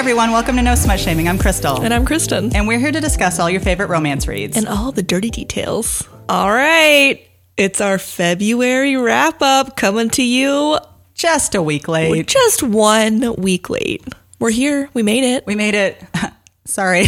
everyone, welcome to No Smut Shaming. I'm Crystal. And I'm Kristen. And we're here to discuss all your favorite romance reads. And all the dirty details. All right. It's our February wrap-up coming to you. Just a week late. We're just 1 week late. We're here. We made it. We made it. Sorry.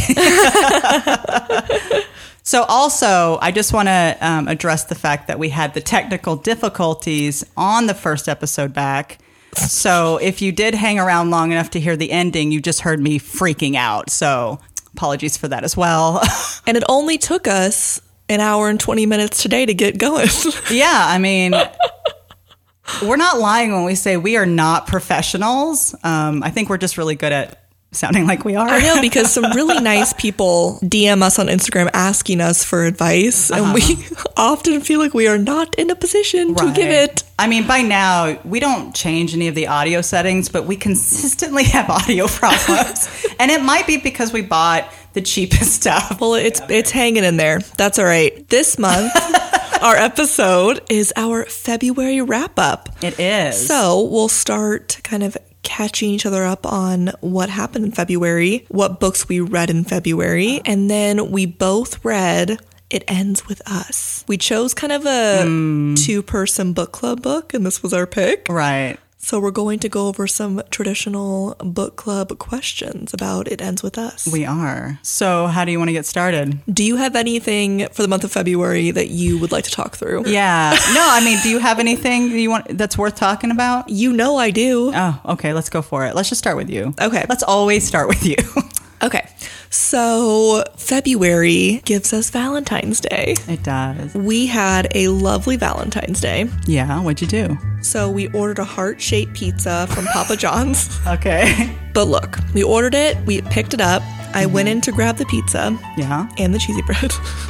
So also, I just want to address the fact that we had the technical difficulties on the first episode back. So if you did hang around long enough to hear the ending, you just heard me freaking out. So apologies for that as well. And it only took us an hour and 20 minutes today to get going. Yeah, I mean, we're not lying when we say we are not professionals. I think we're just really good at sounding like we are. I know, because some really nice people DM us on Instagram asking us for advice. And we often feel like we are not in a position to give it. I mean, by now, we don't change any of the audio settings, but we consistently have audio problems. And it might be because we bought the cheapest stuff. Well, it's hanging in there. That's all right. This month, our episode is our February wrap-up. It is. So we'll start kind of catching each other up on what happened in February, what books we read in February, and then we both read It Ends With Us. We chose kind of a two-person book club book, and this was our pick. Right. So we're going to go over some traditional book club questions about It Ends With Us. We are. So how do you want to get started? Do you have anything for the month of February that you would like to talk through? Yeah. No, I mean, do you have anything you want that's worth talking about? You know I do. Oh, okay. Let's go for it. Let's just start with you. Okay. Let's always start with you. Okay. So February gives us Valentine's Day. It does. We had a lovely Valentine's Day. Yeah. What'd you do? So we ordered a heart-shaped pizza from Papa John's. Okay. But look, we ordered it. We picked it up. I went in to grab the pizza. Yeah. And the cheesy bread.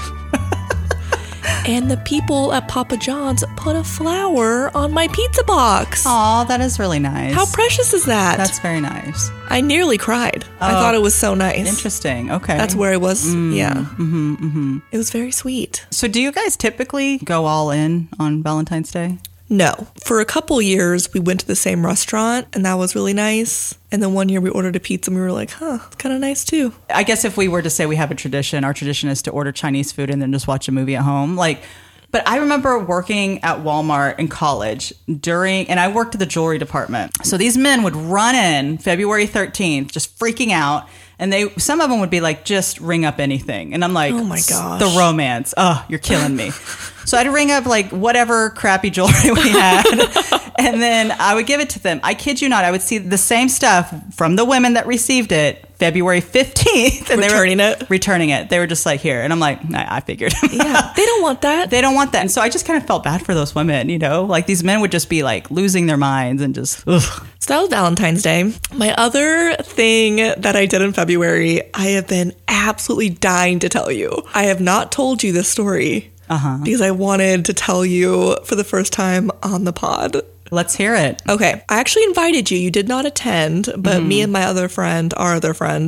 And the people at Papa John's put a flower on my pizza box. Aw, that is really nice. How precious is that? That's very nice. I nearly cried. I thought it was so nice. Interesting. Okay. That's where I was. Yeah. It was very sweet. So do you guys typically go all in on Valentine's Day? No. For a couple years, we went to the same restaurant, and that was really nice. And then one year we ordered a pizza, and we were like, it's kind of nice too. I guess if we were to say we have a tradition, our tradition is to order Chinese food and then just watch a movie at home. But I remember working at Walmart in college and I worked at the jewelry department. So these men would run in February 13th, just freaking out. And some of them would be like, just ring up anything. And I'm like, oh my gosh, the romance. Oh, you're killing me. So I'd ring up like whatever crappy jewelry we had. And then I would give it to them. I kid you not. I would see the same stuff from the women that received it February 15th. And returning it. They were just like, here. And I'm like, I figured. Yeah, they don't want that. They don't want that. And so I just kind of felt bad for those women, you know? Like these men would just be like losing their minds and just, ugh. So that was Valentine's Day. My other thing that I did in February, I have been absolutely dying to tell you. I have not told you this story because I wanted to tell you for the first time on the pod. Let's hear it. Okay. I actually invited you. You did not attend, but me and my other friend, our other friend.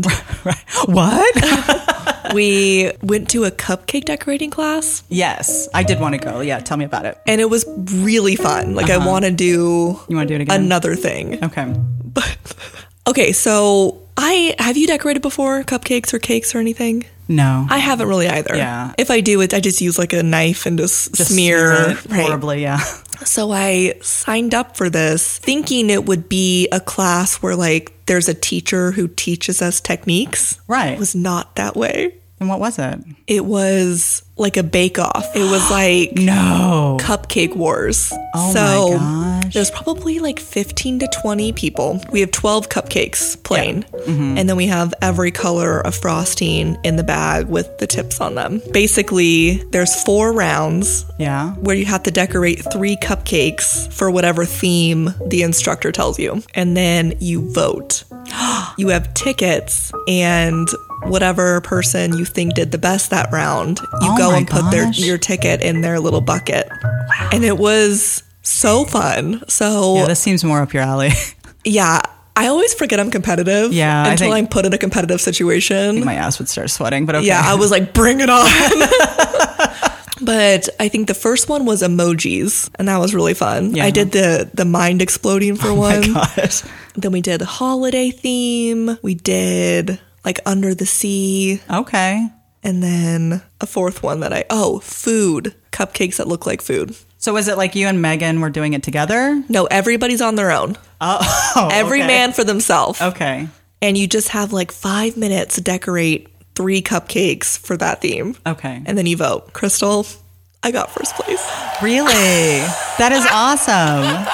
What? We went to a cupcake decorating class. Yes. I did want to go. Yeah. Tell me about it. And it was really fun. Like I want to do... You want to do it again? Another thing. Okay. Okay. So have you decorated before? Cupcakes or cakes or anything? No. I haven't really either. Yeah. If I do it, I just use like a knife and just smear it horribly, yeah. So I signed up for this thinking it would be a class where like there's a teacher who teaches us techniques. Right. It was not that way. And what was it? It was like a bake-off. It was like Cupcake Wars. Oh my gosh. There's probably like 15 to 20 people. We have 12 cupcakes plain. Yeah. And then we have every color of frosting in the bag with the tips on them. Basically, there's 4 rounds. Yeah. Where you have to decorate 3 cupcakes for whatever theme the instructor tells you. And then you vote. You have tickets, and whatever person you think did the best that round, you go and put your ticket in their little bucket. Wow. And it was so fun. So yeah, this seems more up your alley. Yeah. I always forget I'm competitive until I'm put in a competitive situation. I think my ass would start sweating, but okay. Yeah, I was like, bring it on. But I think the first one was emojis, and that was really fun. Yeah. I did the mind exploding for one. My gosh. Then we did holiday theme. We did like under the sea. Okay. And then a fourth one food. Cupcakes that look like food. So was it like you and Megan were doing it together? No, everybody's on their own. Oh, Every okay. man for themselves. Okay. And you just have like 5 minutes to decorate 3 cupcakes for that theme. Okay. And then you vote. Crystal, I got first place. Really? That is awesome.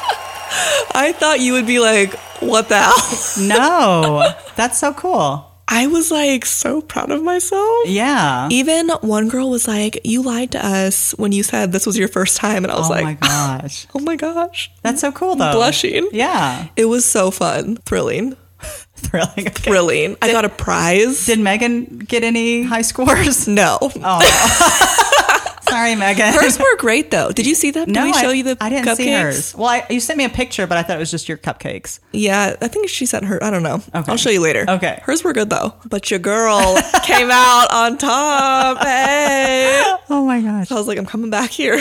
I thought you would be like, what the hell? No, that's so cool. I was like so proud of myself. Yeah. Even one girl was like, you lied to us when you said this was your first time. And I was Oh like, my gosh. oh my gosh. That's so cool though. Blushing. Yeah. It was so fun. Thrilling. Thrilling. Okay. Thrilling. I got a prize. Did Megan get any high scores? No. Oh. Sorry, Megan. Hers were great though. Did you see them? Did we show you the I didn't cupcakes? see hers. Well, you sent me a picture, but I thought it was just your cupcakes. Yeah, I think she sent her. I don't know. Okay. I'll show you later. Okay. Hers were good though. But your girl came out on top. Hey. Oh my gosh. So I was like, I'm coming back here.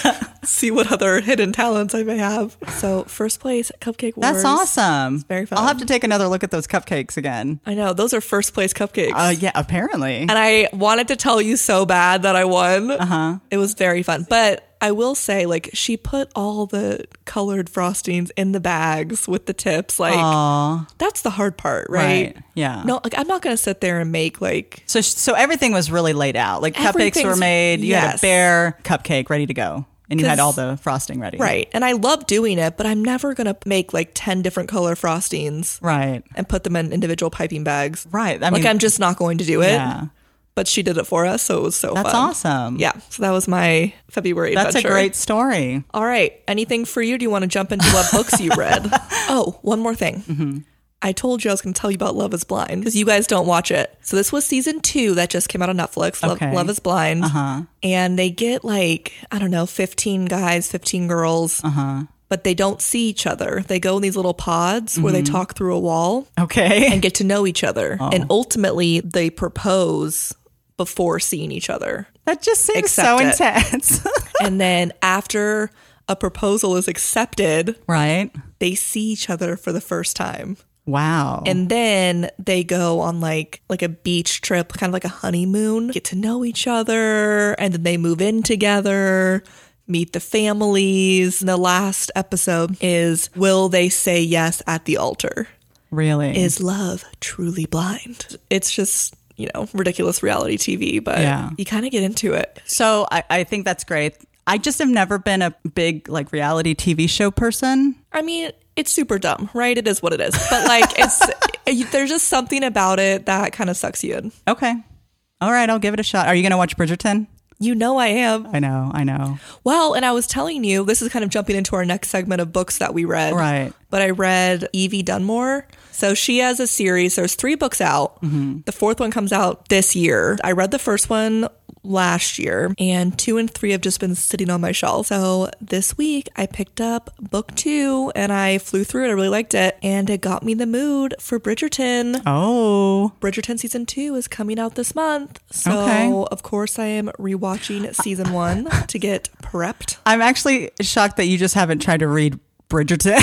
See what other hidden talents I may have. So first place, Cupcake Wars. That's awesome. very fun. I'll have to take another look at those cupcakes again. I know. Those are first place cupcakes. Yeah, apparently. And I wanted to tell you so bad that I won. Uh-huh. It was very fun. But I will say, like, she put all the colored frostings in the bags with the tips. Like, Aw. that's the hard part, right? Yeah. No, like, I'm not going to sit there and make, like, So everything was really laid out. Like cupcakes were Everything's- made. You had a yes. bare cupcake ready to go. And you had 'Cause- all the frosting ready. right. And I love doing it, but I'm never going to make, like, 10 different color frostings Right. and put them in individual piping bags. Right. I Like, mean, I'm just not going to do it. yeah. But she did it for us, so it was so That's fun. awesome. Yeah. So that was my February That's adventure. a great story. All right. Anything for you? Do you want to jump into what books you read? Oh, one more thing. Mm-hmm. I told you I was going to tell you about Love is Blind because you guys don't watch it. So this was season 2 that just came out on Netflix. Okay. Love is Blind. Uh-huh. And they get like, I don't know, 15 guys, 15 girls. Uh-huh. But they don't see each other. They go in these little pods where they talk through a wall Okay. and get to know each other. Oh. And ultimately, they propose before seeing each other. That just seems Accept so it. intense. And then after a proposal is accepted, Right. they see each other for the first time. Wow. And then they go on like a beach trip, kind of like a honeymoon, get to know each other, and then they move in together, meet the families. And the last episode is, will they say yes at the altar? Really? Is love truly blind? It's just, ridiculous reality TV, but Yeah. you kind of get into it. So I think that's great. I just have never been a big like reality TV show person. I mean, it's super dumb, right? It is what it is. But like, there's just something about it that kind of sucks you in. Okay. All right. I'll give it a shot. Are you going to watch Bridgerton? You know I am. I know. Well, and I was telling you, this is kind of jumping into our next segment of books that we read. Right. But I read Evie Dunmore. So she has a series. There's 3 books out. Mm-hmm. The 4th one comes out this year. I read the first one last year, and 2 and 3 have just been sitting on my shelf. So this week I picked up book 2 and I flew through it. I really liked it, and it got me in the mood for Bridgerton. Oh. Bridgerton season 2 is coming out this month. So Okay. of course I am rewatching season 1 to get prepped. I'm actually shocked that you just haven't tried to read Bridgerton.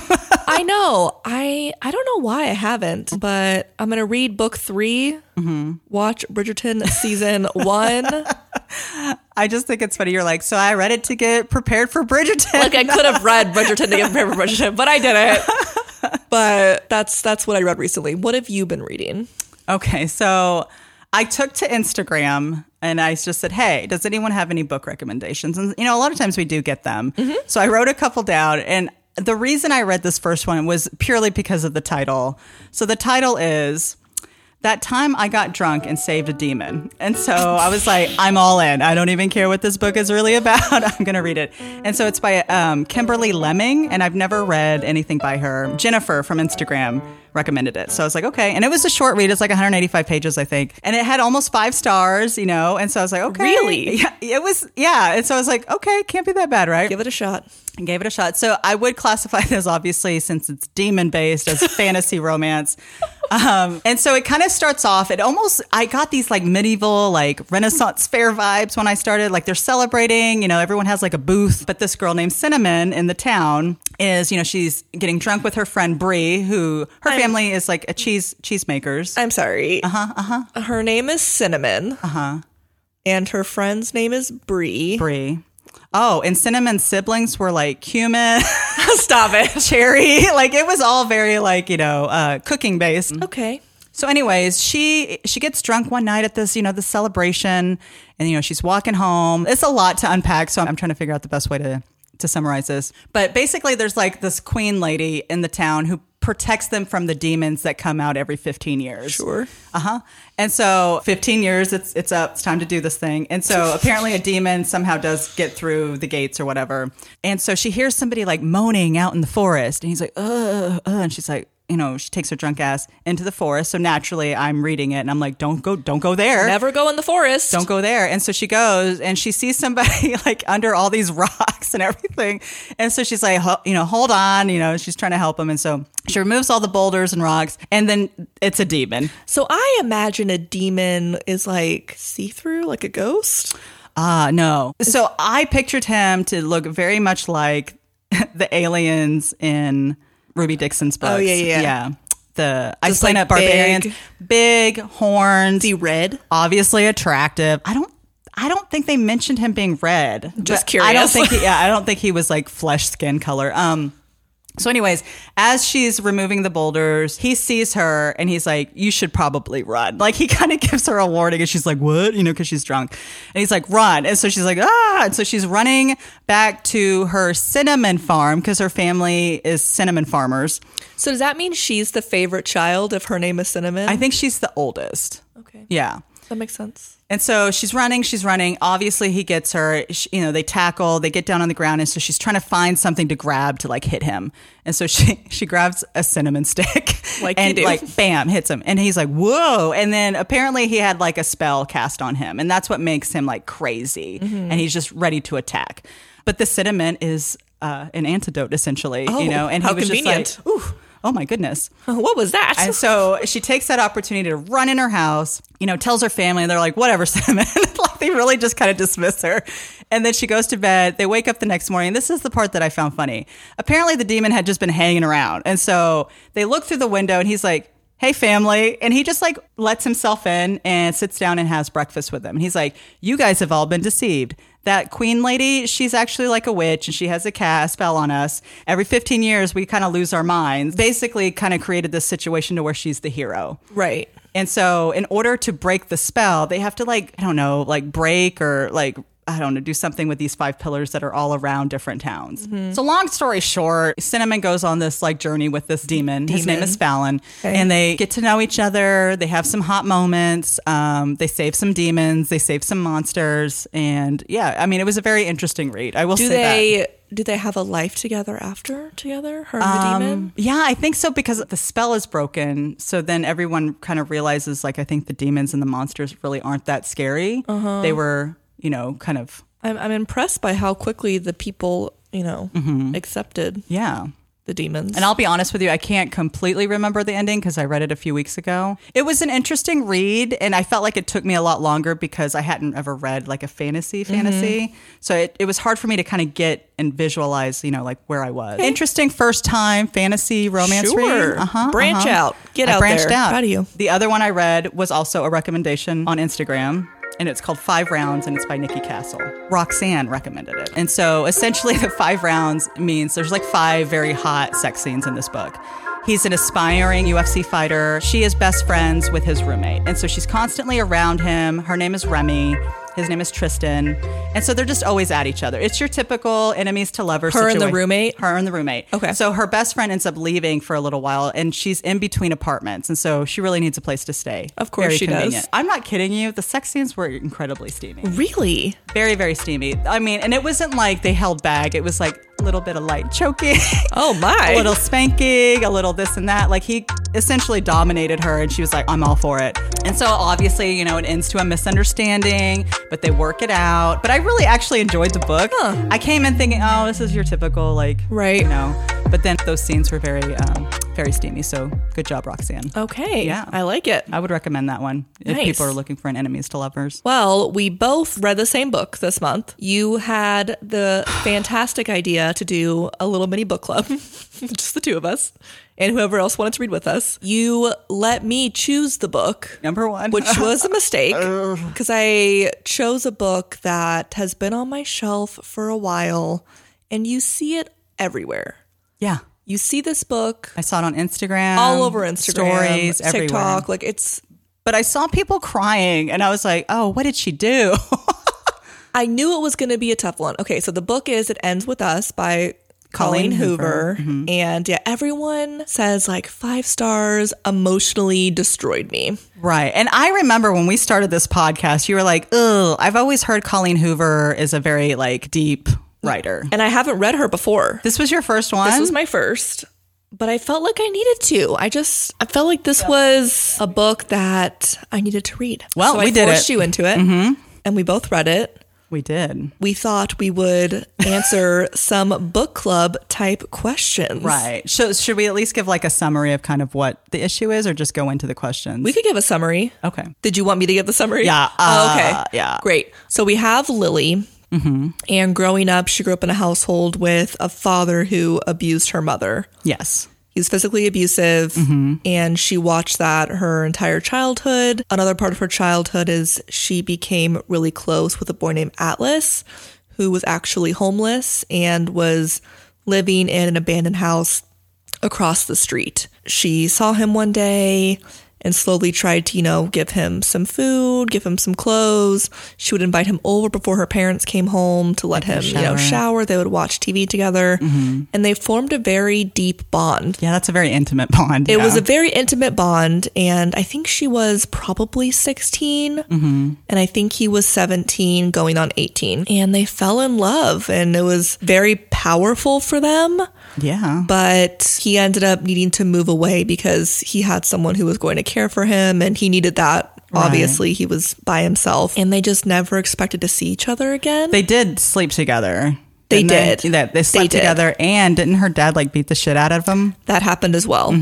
I know. I don't know why I haven't, but I'm going to read book 3, watch Bridgerton season 1. I just think it's funny. You're like, so I read it to get prepared for Bridgerton. Like I could have read Bridgerton to get prepared for Bridgerton, but I didn't. But that's what I read recently. What have you been reading? Okay, so I took to Instagram and I just said, hey, does anyone have any book recommendations? And, a lot of times we do get them. So I wrote a couple down, and the reason I read this first one was purely because of the title. So the title is That Time I Got Drunk and Saved a Demon. And so I was like, I'm all in. I don't even care what this book is really about. I'm going to read it. And so it's by Kimberly Lemming, and I've never read anything by her. Jennifer from Instagram recommended it. So I was like, okay. And it was a short read. It's like 185 pages, I think. And it had almost 5 stars, you know? And so I was like, okay. Really? Yeah, it was, yeah. And so I was like, okay, can't be that bad, right? Give it a shot. And gave it a shot. So I would classify this, obviously, since it's demon based, as fantasy romance. And so it kind of starts off, I got these like medieval, like Renaissance fair vibes when I started. Like they're celebrating, you know, everyone has like a booth. But this girl named Cinnamon in the town is, you know, she's getting drunk with her friend Brie, who her family is like a cheesemakers. I'm sorry. Her name is Cinnamon. And her friend's name is Brie. Brie. Oh, and Cinnamon's siblings were like cumin. Stop it. Cherry. Like it was all very like, you know, cooking based. Okay. So anyways, she gets drunk one night at this, you know, the celebration, and, you know, she's walking home. It's a lot to unpack. So I'm trying to figure out the best way to summarize this. But basically there's like this queen lady in the town who protects them from the demons that come out every 15 years. Sure. And so 15 years, it's up. It's time to do this thing. And so apparently a demon somehow does get through the gates or whatever. And so she hears somebody like moaning out in the forest. And he's like, and she's like, you know, she takes her drunk ass into the forest. So naturally I'm reading it and I'm like, don't go there. Never go in the forest. Don't go there. And so she goes and she sees somebody like under all these rocks and everything. And so she's like, you know, hold on, you know, she's trying to help him. And so she removes all the boulders and rocks, and then it's a demon. So I imagine a demon is like see-through, like a ghost. No. So I pictured him to look very much like the aliens in Ruby Dixon's books. Oh, yeah. Yeah. The Just Iceland like barbarians. Big horns. Is he red? Obviously attractive. I don't think they mentioned him being red. Just curious. I don't think he was like flesh skin color. So anyways, as she's removing the boulders, he sees her and he's like, you should probably run. Like he kind of gives her a warning and she's like, what? You know, because she's drunk. And he's like, run. And so she's like, ah. And so she's running back to her cinnamon farm because her family is cinnamon farmers. So does that mean she's the favorite child if her name is Cinnamon? I think she's the oldest. Okay. Yeah. That makes sense. And so she's running. Obviously, he gets her. You know, they tackle. They get down on the ground, and so she's trying to find something to grab to like hit him. And so she grabs a cinnamon stick, like and you do. like bam, hits him. And he's like, whoa! And then apparently he had like a spell cast on him, and that's what makes him like crazy. And he's just ready to attack. But the cinnamon is an antidote, essentially. Oh, you know, and he how was convenient. just like, ooh. Oh my goodness. What was that? And so she takes that opportunity to run in her house, you know, tells her family, and they're like, whatever, Cinnamon. Like they really just kind of dismiss her. And then she goes to bed. They wake up the next morning. This is the part that I found funny. Apparently the demon had just been hanging around. And so they look through the window and he's like, hey, family. And he just like lets himself in and sits down and has breakfast with them. And he's like, you guys have all been deceived. That queen lady, she's actually like a witch and she has a cast spell on us. Every 15 years, we kind of lose our minds. Basically kind of created this situation to where she's the hero. Right. And so in order to break the spell, they have to like, I don't know, like break or like, I don't know, do something with these 5 pillars that are all around different towns. So long story short, Cinnamon goes on this like journey with this demon. His name is Fallon. Okay. And they get to know each other. They have some hot moments. They save some demons. They save some monsters. And yeah, I mean, it was a very interesting read. I will say that. Do they have a life together together? Her and the demon? Yeah, I think so because the spell is broken. So then everyone kind of realizes like, I think the demons and the monsters really aren't that scary. They were, you know, kind of. I'm impressed by how quickly the people, you know, accepted the demons. And I'll be honest with you, I can't completely remember the ending because I read it a few weeks ago. It was an interesting read, and I felt like it took me a lot longer because I hadn't ever read like a fantasy. So it was hard for me to kind of get and visualize, you know, like where I was. Interesting first time fantasy romance read. Branch out. Get out branched there. out. Proud of you. The other one I read was also a recommendation on Instagram. And it's called 5 Rounds, and it's by Nikki Castle. Roxanne recommended it. And so essentially the 5 rounds means there's like 5 very hot sex scenes in this book. He's an aspiring UFC fighter. She is best friends with his roommate. And so she's constantly around him. Her name is Remy. His name is Tristan. And so they're just always at each other. It's your typical enemies to lovers situation. Her and the roommate? Her and the roommate. Okay. So her best friend ends up leaving for a little while, and she's in between apartments. And so she really needs a place to stay. Of course very she convenient. does. I'm not kidding you. The sex scenes were incredibly steamy. Really? Very, very steamy. I mean, and it wasn't like they held back. It was like little bit of light choking. Oh my. A little spanking, a little this and that. Like he essentially dominated her and she was like, I'm all for it. And so obviously, you know, it ends to a misunderstanding, but they work it out. But I really actually enjoyed the book. I came in thinking, oh, this is your typical, like, right. You know, but then those scenes were very, very steamy. So good job, Roxanne. Okay. Yeah. I like it. I would recommend that one if Nice. people are looking for an enemies to lovers. Well, we both read the same book this month. You had the fantastic idea to do a little mini book club, just the two of us, and whoever else wanted to read with us. You let me choose the book. Number one. Which was a mistake because I chose a book that has been on my shelf for a while and you see it everywhere. Yeah. You see this book I saw it on Instagram. all over Instagram, stories, TikTok. everywhere. Like it's, But I saw people crying and I was like, oh, what did she do? I knew it was going to be a tough one. Okay, so the book is It Ends With Us by Colleen Hoover. Mm-hmm. And yeah, everyone says like 5 stars, emotionally destroyed me. Right. And I remember when we started this podcast, you were like, ugh, I've always heard Colleen Hoover is a very like deep writer. And I haven't read her before. This was your first one? This was my first, but I felt like I needed to. I felt like this was a book that I needed to read. Well, so we I did forced it. you into it, and we both read it. We did. We thought we would answer some book club type questions. Right. So should we at least give like a summary of kind of what the issue is or just go into the questions? We could give a summary. Okay. Did you want me to give the summary? Yeah. Okay. Yeah. Great. So we have Lily. And growing up, she grew up in a household with a father who abused her mother. Yes. He was physically abusive, and she watched that her entire childhood. Another part of her childhood is she became really close with a boy named Atlas, who was actually homeless and was living in an abandoned house across the street. She saw him one day and slowly tried to, give him some food, give him some clothes. She would invite him over before her parents came home to let him, shower. They would watch TV together. And they formed a very deep bond. Yeah, that's a very intimate bond. It was a very intimate bond. And I think she was probably 16. And I think he was 17 going on 18. And they fell in love. And it was very powerful for them. Yeah. But he ended up needing to move away because he had someone who was going to care for him and he needed that. Right. Obviously, he was by himself and they just never expected to see each other again. They did sleep together. They did. did. They slept together. And didn't her dad like beat the shit out of him? That happened as well.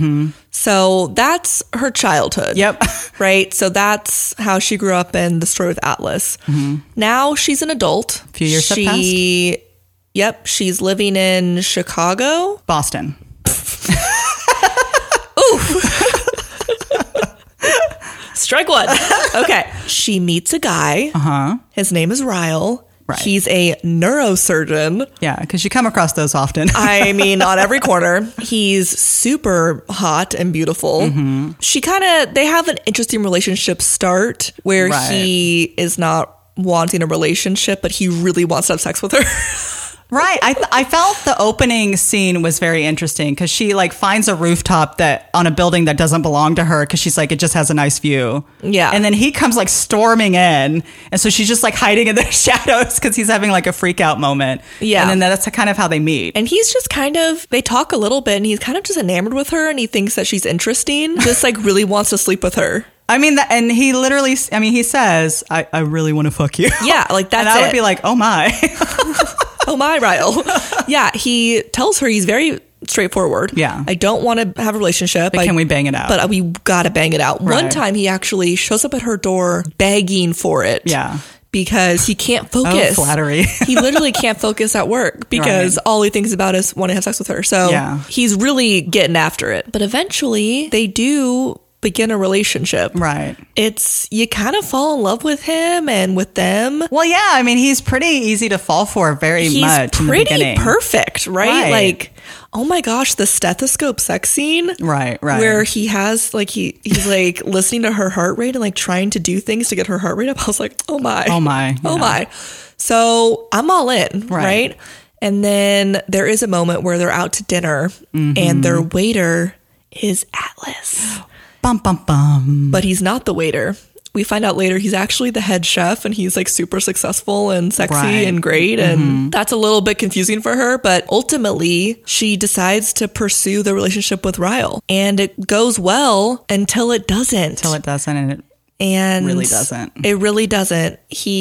So that's her childhood. Yep. Right? So that's how she grew up in the story with Atlas. Now she's an adult. A few years have passed. Yep. She's living in Chicago. Boston. Strike one. Okay. She meets a guy. His name is Ryle. Right. He's a neurosurgeon. Yeah, because you come across those often. I mean, on every corner. He's super hot and beautiful. They have an interesting relationship start where he is not wanting a relationship, but he really wants to have sex with her. Right. I felt the opening scene was very interesting because she like finds a rooftop that on a building that doesn't belong to her because she's like, it just has a nice view. Yeah. And then he comes like storming in. And so she's just like hiding in the shadows because he's having like a freak out moment. Yeah. And then that's kind of how they meet. And he's just they talk a little bit and he's kind of just enamored with her and he thinks that she's interesting. Just like really wants to sleep with her. I mean, and he literally, he says, I really want to fuck you. Yeah. Like that's and I would be like, oh my. Oh my, Ryle. Yeah, he tells her he's very straightforward. Yeah. I don't want to have a relationship. But can we bang it out? But we got to bang it out. Right. One time he actually shows up at her door begging for it. Yeah. Because he can't focus. Oh, flattery. He literally can't focus at work because all he thinks about is wanting to have sex with her. So he's really getting after it. But eventually they do begin a relationship. Right. You kind of fall in love with him and with them. Well, yeah. I mean, he's pretty easy to fall for much in the beginning. He's pretty perfect, right? Like, oh my gosh, the stethoscope sex scene. Right. Where he has like, he's like listening to her heart rate and like trying to do things to get her heart rate up. I was like, oh my. Oh my. Oh my. So I'm all in, right? And then there is a moment where they're out to dinner and their waiter is Atlas. Bum, bum, bum. But he's not the waiter. we find out later he's actually the head chef and he's like super successful and sexy Right. and great. And that's a little bit confusing for her. But ultimately, she decides to pursue the relationship with Ryle. And it goes well until it doesn't. Until it doesn't, and it And really doesn't. It really doesn't.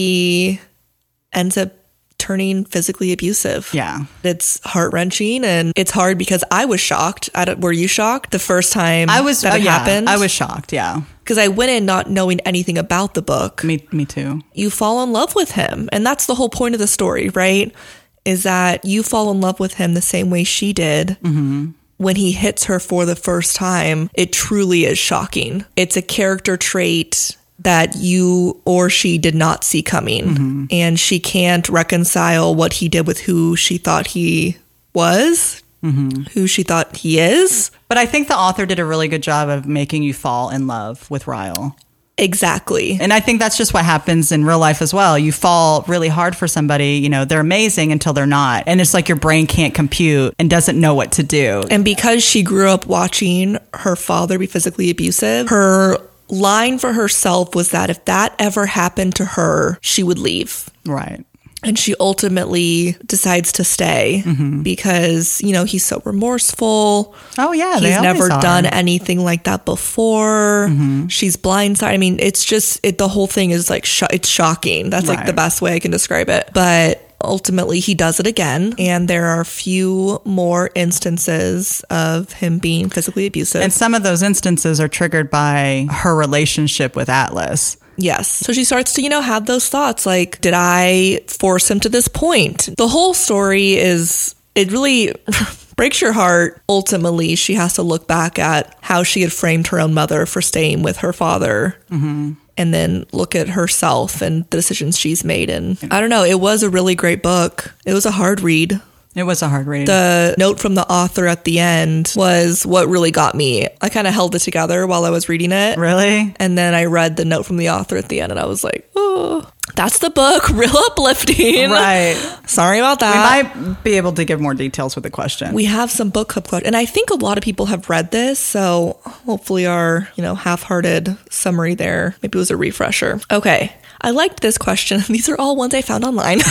He ends up turning physically abusive. Yeah. It's heart-wrenching, and it's hard because I was shocked. Were you shocked the first time I was that it happened? I was shocked, yeah. Because I went in not knowing anything about the book. Me too. You fall in love with him, and that's the whole point of the story, right? Is that you fall in love with him the same way she did. When he hits her for the first time, it truly is shocking. It's a character trait that you or she did not see coming. And she can't reconcile what he did with who she thought he was, who she thought he is. But I think the author did a really good job of making you fall in love with Ryle. Exactly. And I think that's just what happens in real life as well. You fall really hard for somebody, you know, they're amazing until they're not. And it's like your brain can't compute and doesn't know what to do. And because she grew up watching her father be physically abusive, her line for herself was that if that ever happened to her, she would leave. Right. And she ultimately decides to stay because, you know, he's so remorseful. Oh, yeah. He's never done anything like that before. She's blindsided. I mean, it's just, the whole thing is like, it's shocking. That's like the best way I can describe it. But ultimately, he does it again. And there are a few more instances of him being physically abusive. And some of those instances are triggered by her relationship with Atlas. Yes. So she starts to, you know, have those thoughts like, did I force him to this point? The whole story is, it really breaks your heart. Ultimately, she has to look back at how she had framed her own mother for staying with her father. And then look at herself and the decisions she's made. And I don't know, it was a really great book. It was a hard read. It was a hard read. The note from the author at the end was what really got me. I kind of held it together while I was reading it. Really? And then I read the note from the author at the end and I was like, oh, that's the book. Real uplifting. Right. Sorry about that. We might be able to give more details with the question. We have some book club questions. And I think a lot of people have read this. So hopefully our, you know, half-hearted summary there, maybe it was a refresher. Okay. I liked this question. These are all ones I found online.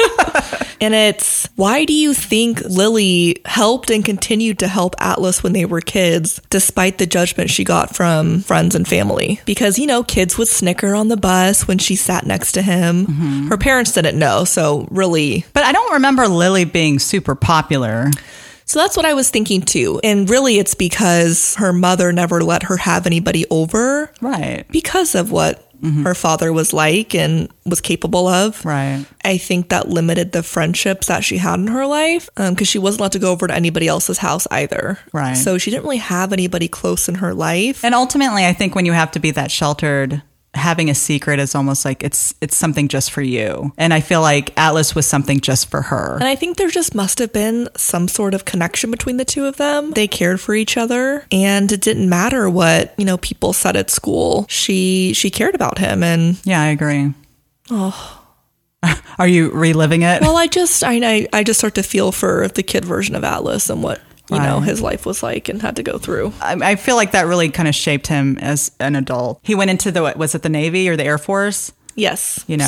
And it's, why do you think Lily helped and continued to help Atlas when they were kids, despite the judgment she got from friends and family? Because, you know, kids would snicker on the bus when she sat next to him. Her parents didn't know, so really. But I don't remember Lily being super popular. So that's what I was thinking too. And really it's because her mother never let her have anybody over. Right. Because of what her father was like and was capable of. Right. I think that limited the friendships that she had in her life because she wasn't allowed to go over to anybody else's house either. Right. So she didn't really have anybody close in her life. And ultimately, I think when you have to be that sheltered, having a secret is almost like it's something just for you. And I feel like Atlas was something just for her. And I think there just must have been some sort of connection between the two of them. They cared for each other and it didn't matter what, you know, people said at school. She cared about him. And yeah, I agree. Oh, are you reliving it? well, I just start to feel for the kid version of Atlas and what, you know, his life was like and had to go through. I feel like that really kind of shaped him as an adult. He went into was it the Navy or the Air Force? Yes, you know,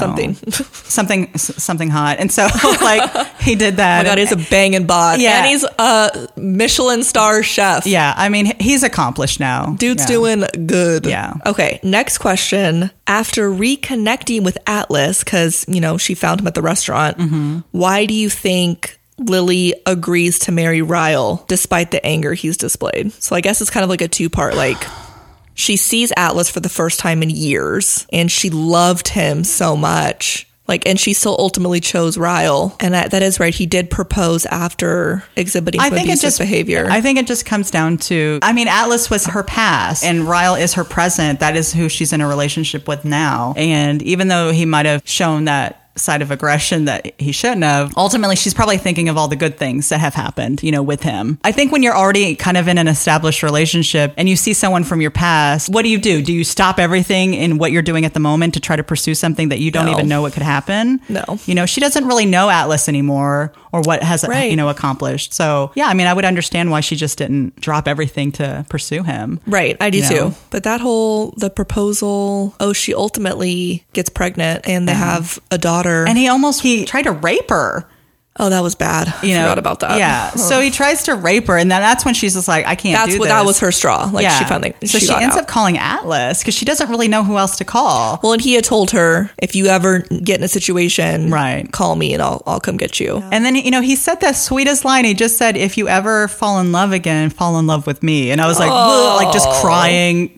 something hot. And so like he did that. Oh my God, he's a banging bod. Yeah. And he's a Michelin star chef. Yeah. I mean, he's accomplished now. Dude's doing good. Yeah. Okay. Next question. After reconnecting with Atlas, because, you know, she found him at the restaurant, why do you think Lily agrees to marry Ryle despite the anger he's displayed? So I guess it's kind of like a two-part, like she sees Atlas for the first time in years and she loved him so much. Like, and she still ultimately chose Ryle. And that is right. He did propose after exhibiting some abusive behavior. I think it just comes down to, I mean, Atlas was her past and Ryle is her present. That is who she's in a relationship with now. And even though he might have shown that side of aggression that he shouldn't have. Ultimately, she's probably thinking of all the good things that have happened, with him. I think when you're already kind of in an established relationship and you see someone from your past, what do? Do you stop everything in what you're doing at the moment to try to pursue something that you don't even know what could happen? No. She doesn't really know Atlas anymore or what has, accomplished. So, yeah, I mean, I would understand why she just didn't drop everything to pursue him. Right. I do too. But the proposal, she ultimately gets pregnant and they have a daughter. And he tried to rape her. Oh, that was bad. I forgot about that. Yeah. So he tries to rape her, and then that's when she's just like, I can't do this. That was her straw. She finally she ends up calling Atlas because she doesn't really know who else to call. Well, and he had told her, if you ever get in a situation, call me and I'll come get you. Yeah. And then, he said the sweetest line. He just said, if you ever fall in love again, fall in love with me. And I was like, just crying.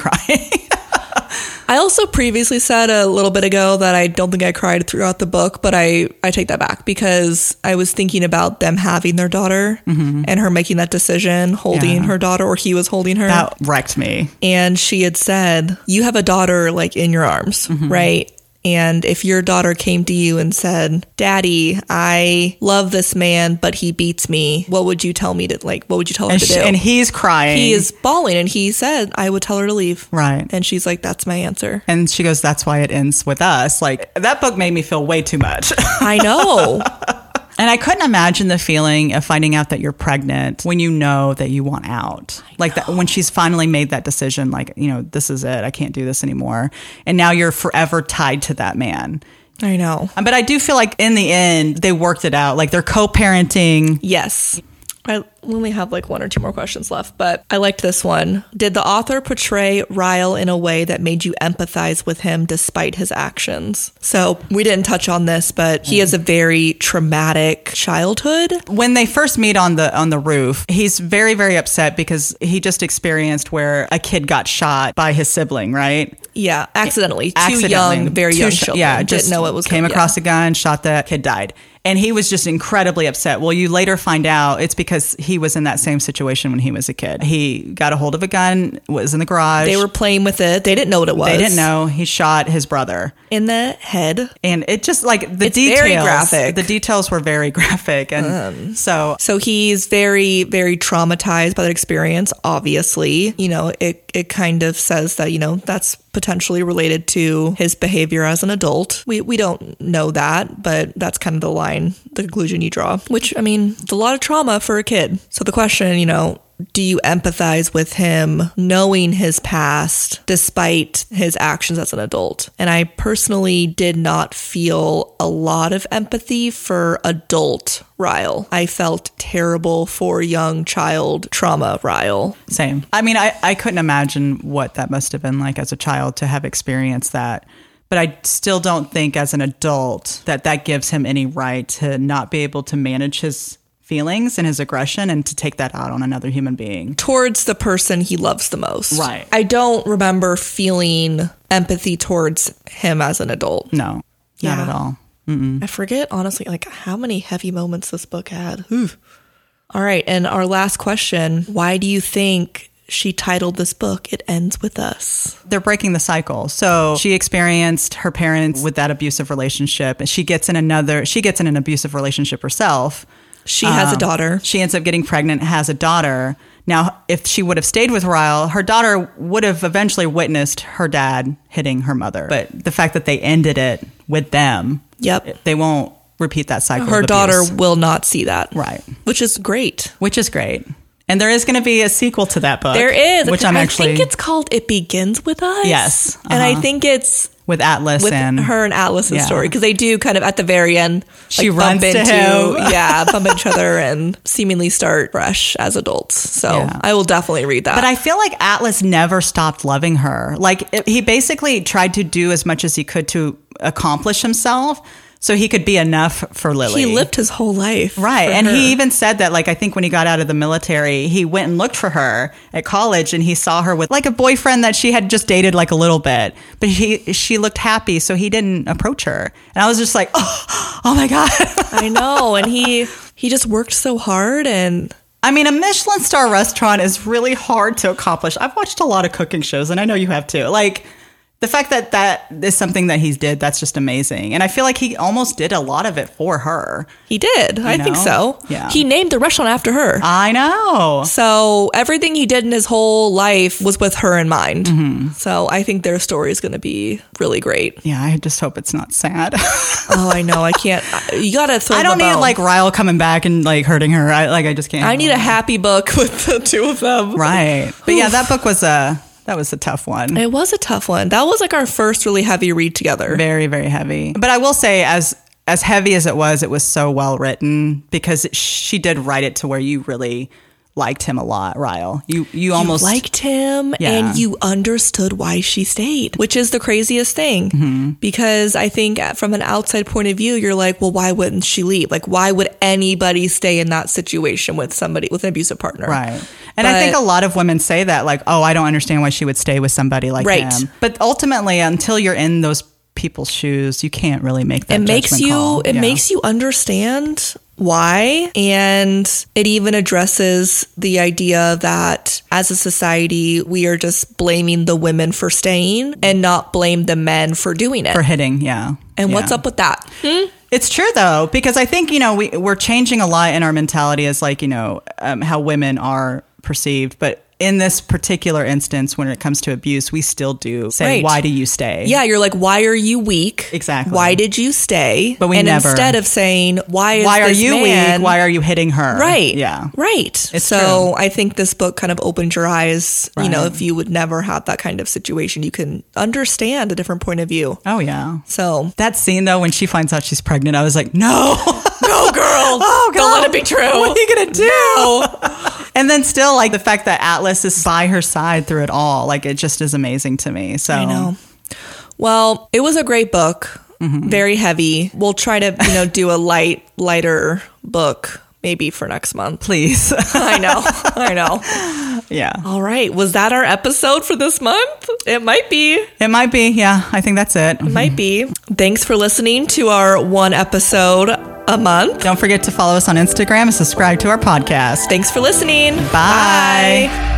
I also previously said a little bit ago that I don't think I cried throughout the book, but I take that back because I was thinking about them having their daughter and her making that decision, holding her daughter, or he was holding her. That wrecked me. And she had said, you have a daughter in your arms, right? And if your daughter came to you and said, Daddy, I love this man, but he beats me, what would you tell me what would you tell her to do? And he's crying. He is bawling, and he said, I would tell her to leave. Right. And she's like, that's my answer. And she goes, that's why it ends with us. That book made me feel way too much. I know. And I couldn't imagine the feeling of finding out that you're pregnant when you know that you want out. That when she's finally made that decision, this is it. I can't do this anymore. And now you're forever tied to that man. I know. But I do feel like in the end, they worked it out. They're co-parenting. Yes. I only have one or two more questions left, but I liked this one. Did the author portray Ryle in a way that made you empathize with him despite his actions? So we didn't touch on this, but he has a very traumatic childhood. When they first meet on the roof, he's very, very upset because he just experienced where a kid got shot by his sibling, right? Yeah, accidentally. Two young, very young children. Yeah, didn't know it was came across a gun, shot the kid, died. And he was just incredibly upset. Well, you later find out it's because he was in that same situation when he was a kid. He got a hold of a gun, was in the garage. They were playing with it. They didn't know what it was. They didn't know. He shot his brother. In the head. And it just it's details. Very graphic. The details were very graphic. And so he's very, very traumatized by that experience, obviously. It kind of says that, that's potentially related to his behavior as an adult. We don't know that, but that's kind of the conclusion you draw, which, it's a lot of trauma for a kid. So the question, do you empathize with him knowing his past despite his actions as an adult? And I personally did not feel a lot of empathy for adult Ryle. I felt terrible for young child trauma Ryle. Same. I couldn't imagine what that must have been like as a child to have experienced that. But I still don't think as an adult that gives him any right to not be able to manage his feelings and his aggression and to take that out on another human being. Towards the person he loves the most. Right. I don't remember feeling empathy towards him as an adult. No, not at all. I forget, honestly, how many heavy moments this book had. Oof. All right. And our last question, why do you think she titled this book, It Ends With Us? They're breaking the cycle. So she experienced her parents with that abusive relationship. She gets in an abusive relationship herself. She has a daughter. She ends up getting pregnant, has a daughter. Now, if she would have stayed with Ryle, her daughter would have eventually witnessed her dad hitting her mother. But the fact that they ended it with them, they won't repeat that cycle. Her daughter will not see that. Right. Which is great. And there is going to be a sequel to that book. There is. Which I think it's called It Begins With Us. Yes. And I think it's with Atlas and her and Atlas's story, because they do kind of at the very end she runs into him. Bump each other and seemingly start fresh as adults. So I will definitely read that. But I feel like Atlas never stopped loving her. He basically tried to do as much as he could to accomplish himself so he could be enough for Lily. He lived his whole life. Right. And he even said that, I think when he got out of the military, he went and looked for her at college and he saw her with a boyfriend that she had just dated a little bit. But she looked happy, so he didn't approach her. And I was just like, oh my God. I know. And he just worked so hard. And a Michelin star restaurant is really hard to accomplish. I've watched a lot of cooking shows, and I know you have too. the fact that that is something that he did, that's just amazing. And I feel like he almost did a lot of it for her. He did. I think so. Yeah. He named the restaurant after her. I know. So everything he did in his whole life was with her in mind. So I think their story is going to be really great. Yeah, I just hope it's not sad. Oh, I know. I can't. You got to throw I don't need like Ryle coming back and like hurting her. I just can't. I need a happy book with the two of them. Right. But yeah, that book was that was a tough one. It was a tough one. That was like our first really heavy read together. Very, very heavy. But I will say, as heavy as it was so well written because she did write it to where you really liked him a lot, Ryle. You almost liked him and you understood why she stayed, which is the craziest thing. Because I think from an outside point of view, you're like, well, why wouldn't she leave? Like, why would anybody stay in that situation with somebody, with an abusive partner? Right. And I think a lot of women say that, like, oh, I don't understand why she would stay with somebody like him. But ultimately, until you're in those people's shoes, you can't really make that judgment call. It makes you understand why. And it even addresses the idea that as a society, we are just blaming the women for staying and not blame the men for doing it. For hitting, yeah. And what's up with that? It's true, though, because I think, we're changing a lot in our mentality as like, how women are perceived. But in this particular instance, when it comes to abuse, we still do say, why do you stay? Yeah, you're like, why are you weak? Exactly. Why did you stay? But instead of saying, why are you weak? Why are you hitting her? Right. Yeah. Right. So I think this book kind of opened your eyes. Right. If you would never have that kind of situation, you can understand a different point of view. Oh, yeah. So that scene, though, when she finds out she's pregnant, I was like, no. No, girl. Oh, God. Don't let it be true. What are you going to do? No. And then still, like, the fact that Atlas is by her side through it all, like, it just is amazing to me. So I know. Well, it was a great book. Very heavy. We'll try to, do a lighter book maybe for next month. Please. I know. Yeah. All right. Was that our episode for this month? It might be. It might be. Yeah. I think that's it. It might be. Thanks for listening to our one episode a month. Don't forget to follow us on Instagram and subscribe to our podcast. Thanks for listening. Bye.